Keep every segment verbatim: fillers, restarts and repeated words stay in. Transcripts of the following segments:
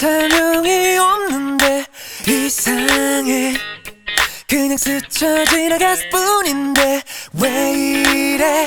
이상형이 없는데 이상해. 그냥 스쳐 지나갔을 뿐인데 왜 이래.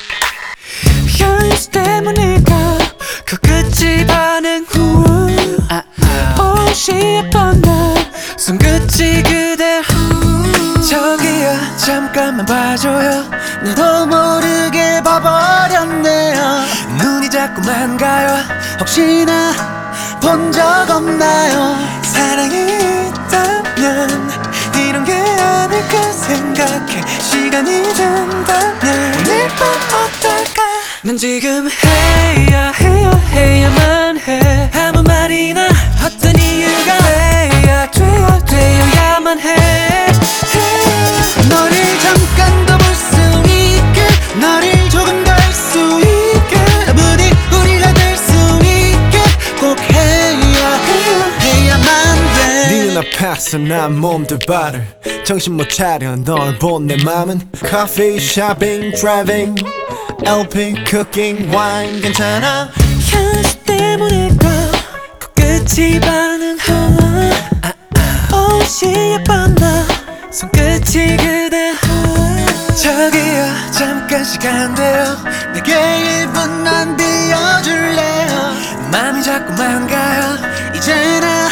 현실 때문일까 그 끝이 반응 후 아, 아. 옷이 예쁜 날 손끝이 그대 후. 저기요 잠깐만 봐줘요. 나도 모르게 봐버렸네요. 눈이 자꾸만 가요. 혹시나 본 적 없나요? 사랑이 있다면 이런 게 아닐까 생각해. 시간이 된다면 오늘 밤 어떨까. 난 지금 해야 해야 해야만 해. 아무 말이나 어떤 이유가 돼야 돼야 되어야만 해. 너를 잠깐 더 볼 수 있게, 너를 조금 더 알 수 있게, 부디 우리가 될 수 있게 꼭 해야 해야 해야만 돼. 네 눈앞에서 난 몸둘 바를 정신 못 차려. 널 본 내 맘은 커피, 쇼핑, 드라이빙, 엘피, 쿠킹, 와인 괜찮아. 현실 때문일까 그 끝이 반응하나. 아, 아. 옷이 예쁜 나 손끝이 그대. 저기요 잠깐 시간 돼요. 내게 일 분만 빌려줄래요. 맘이 자꾸만 가요. 이제 나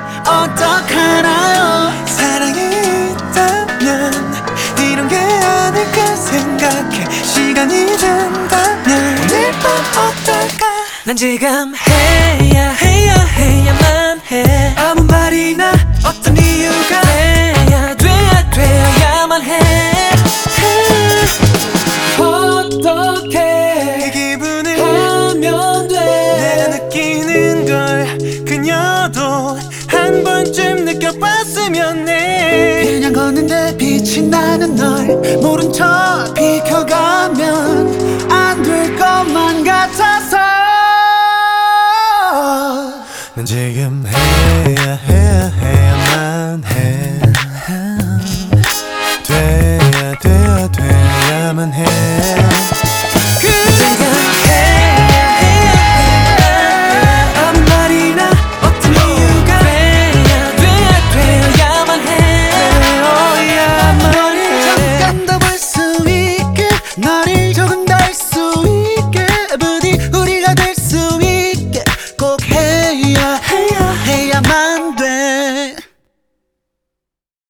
어떡하나요. 사랑이 있다면 이런 게 아닐까 생각해. 시간이 된다면 오늘 밤 어떨까. 난 지금 해야 해야 해야만 해. 아무 말이나 어떤 이유가 돼야 돼야 되어야만 해. 어떻게 그 기분을 하면 돼. 내가 느끼는 걸 그녀도 한 번쯤 느껴봤으면 해. 그냥 걷는데 빛이 나는 널 모른 척 비켜가면 안 될 것만 같아서. 난 지금 해야 해야 해